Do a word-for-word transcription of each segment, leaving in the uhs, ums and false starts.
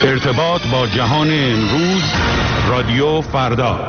ارتباط با جهان امروز، رادیو فردا.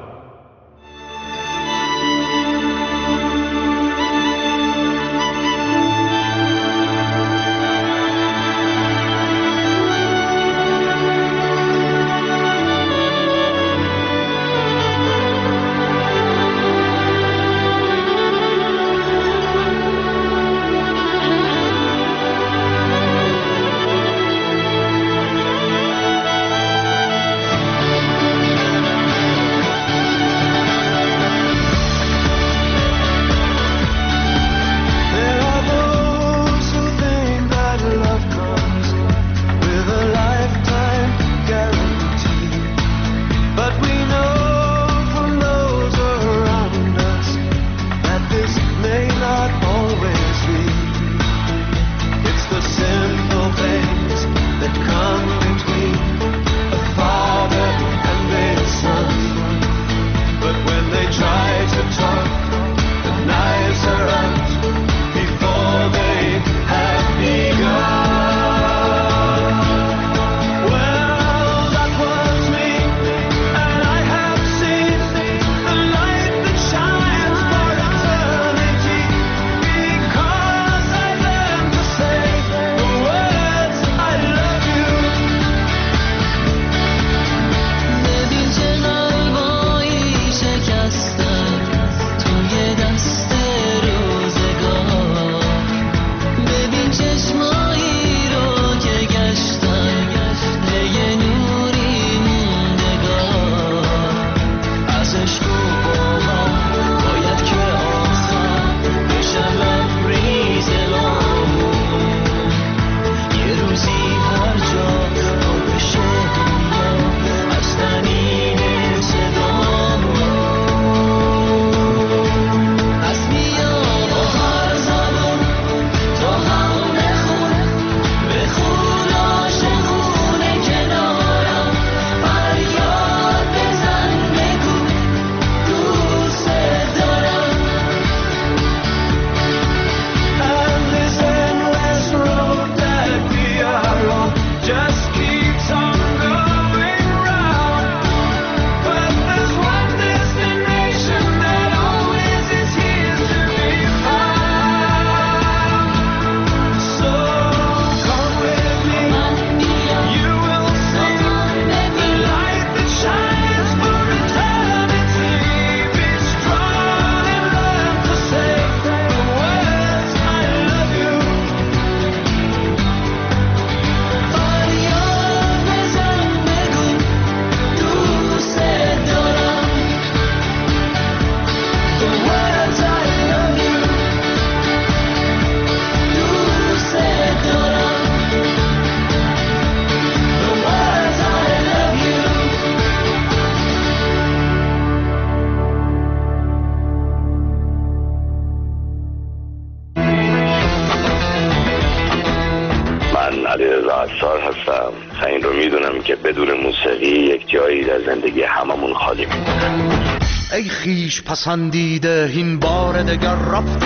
ای خیش پسندیده این بار دگر رفتی،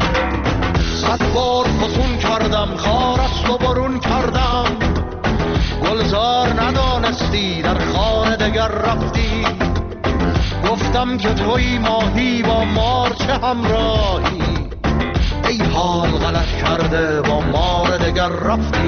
صد بار فسون کردم خار است و برون کردم، گلزار ندانستی در خانه دگر رفتی، گفتم که توی ماهی با مار چه همراهی، ای حال غلط کرده با مار دگر رفتی.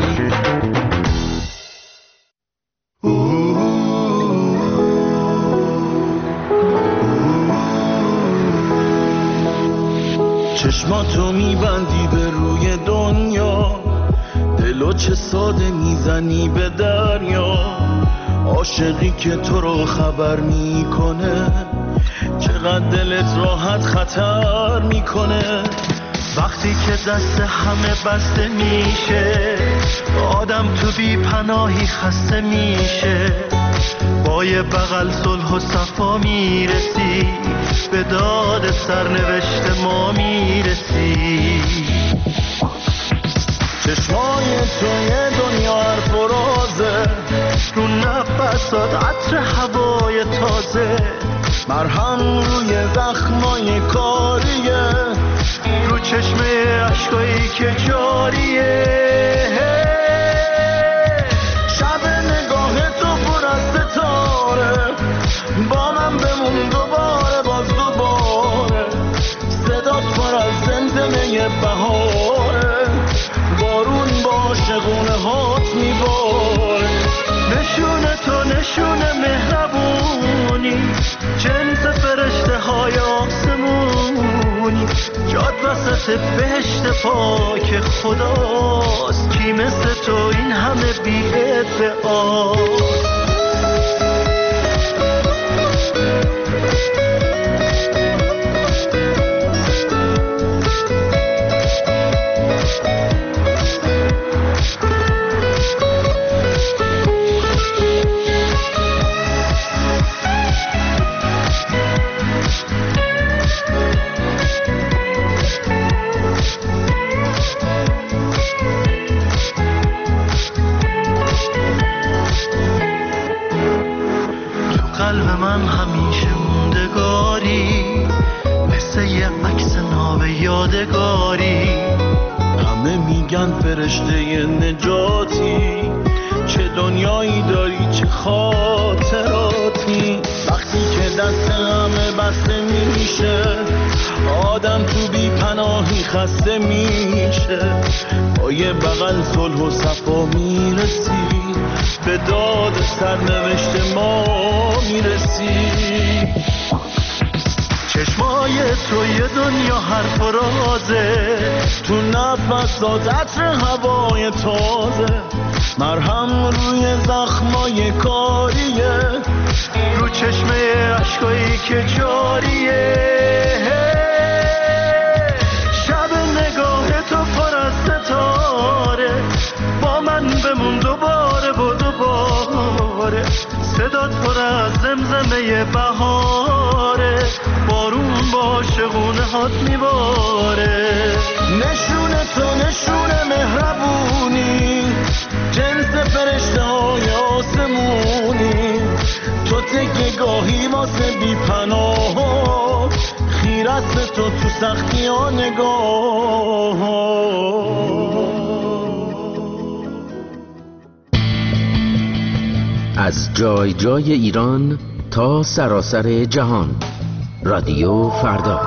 چشماتو میبندی به روی دنیا، دلو چه ساده میزنی به دریا، عاشقی که تو رو خبر میکنه چقدر دلت راحت خطر میکنه، وقتی که دست همه بسته میشه آدم تو بی پناهی خسته میشه، با یه بغل صلح و صفا میرسی به داد سرنوشت ما میرسی. چشمای توی دنیا هر فرازه، رو نفسات عطر هوای تازه، مرهم روی زخمای کاریه، رو چشمه عشقایی که جاریه، شب نگاه هات میباره. نشونه تو نشونه مهربونی، جنس فرشته های آسمونی، جاد وسط بهشت پاک خداست. کی مثل تو این همه بی ادعاست؟ قلب من همیشه موندگاری، مثل یه عکس ناب یادگاری. همه میگن فرشته نجاتی، چه دنیایی داری چه خاطراتی. وقتی که دست همه بسته میشه، آدم تو بی پناهی خسته میشه. با یه بغل صلح و صفا میرسی، به داد سرنوشت ما میرسی. چشمای تو یه دنیا حرف و رازه، تو نفسات عطر هوای تازه. مرهم روی زخمای کاریه، رو چشمه عشقایی که جاریه. شب نگاه تو پر از ستاره، با من بمون دوباره و دوباره. صدات پر از زمزمه بهاره، بارون با شغونه هات میباره. نشونه تو نشونه مهربونی، جنس فرشته های آسمونی. تو تکه گاهی واسه بی پناه، خیرت تو تو سختی ها نگاه. از جای جای ایران تا سراسر جهان، رادیو فردا.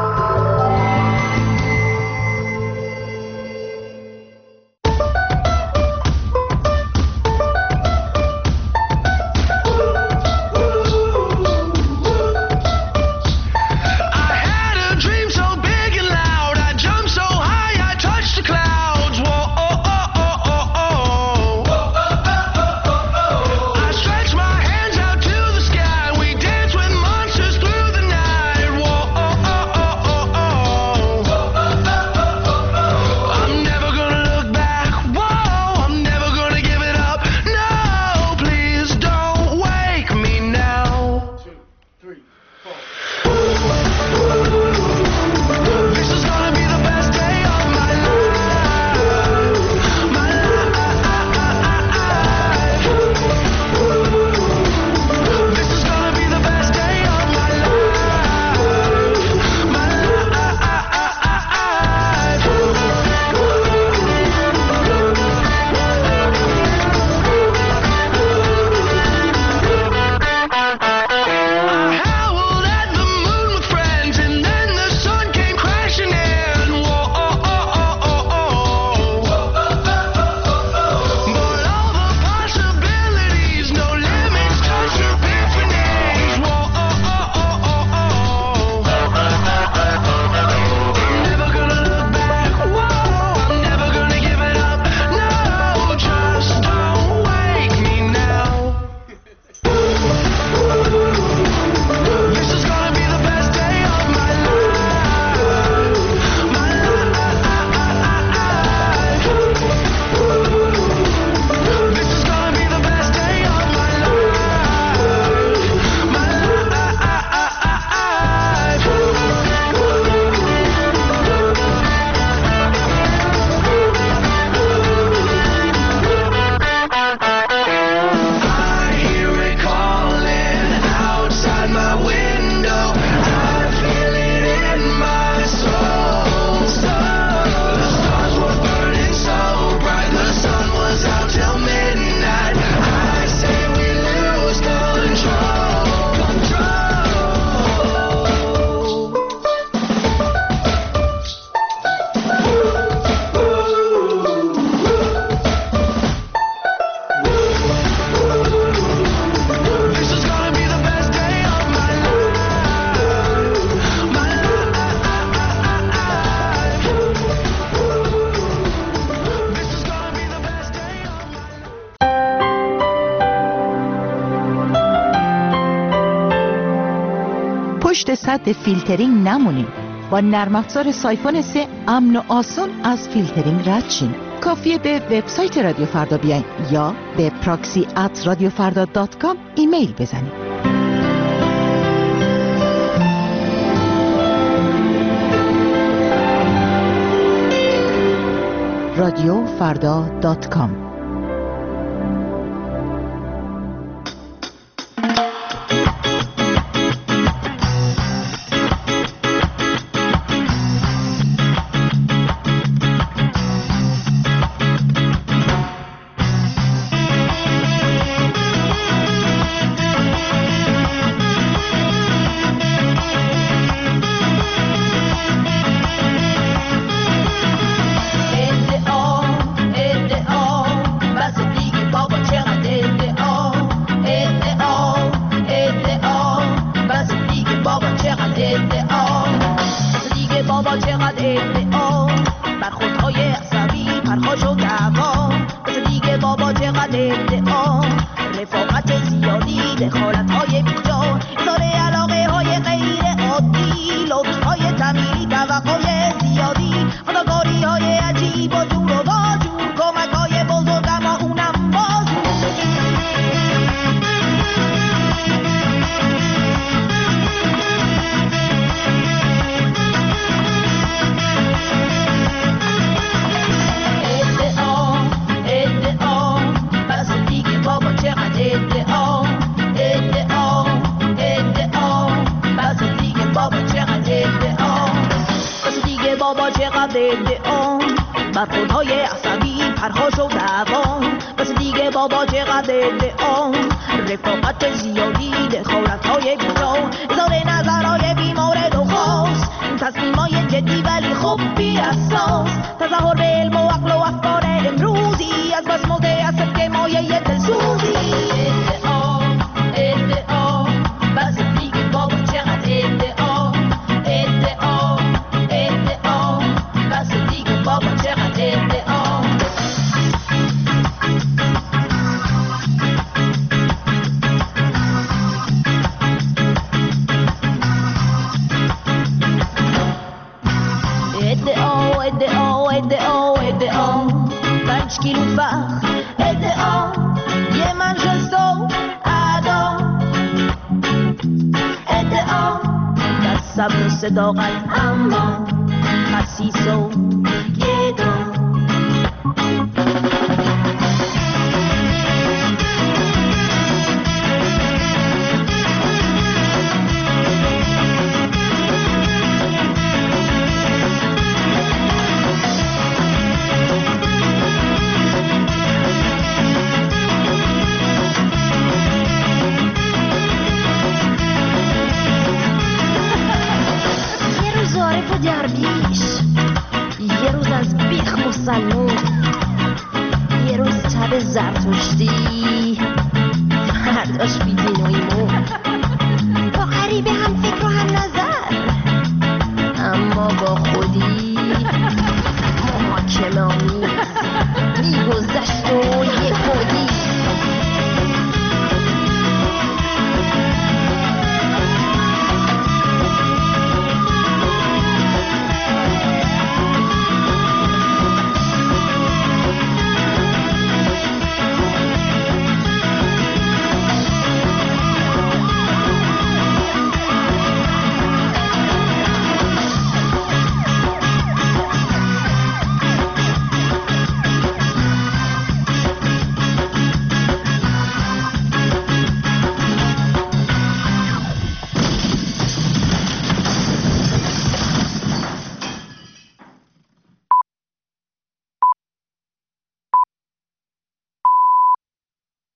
پشت سد فیلترینگ نمونیم. با نرم افزار سایفون سه امن و آسان از فیلترینگ رد شین. کافیه به وبسایت رادیو فردا بیاین یا به پراکسی ات رادیو فردا دات کام ایمیل بزنید. رادیو فردا دات کام. برخوردهای عصبی پرهاش و دوام بس دیگه بابا چقدر ادعا رفاقت زیادی دخالتهای بیجا اظهار نظرهای بیمورد و خاص تصمیمای جدی ولی خب بی اساس تظاهر به علم و عقل و افکار امروزی از بس متاسف که مایه دلسوزی ادعا ادعا بس دیگه بابا چقدر ادعا ادعا ادعا بس دیگه بابا چقدر ادعا ادعا ادعا ادعا ادعا پنج کیلو فخر ادعا یه منشستو ادا ادعا در صبر و صداقت اما خسیس و گدا درویش یه روز از بیخ مسلمون یه روز تب زرتشتی فرداش بی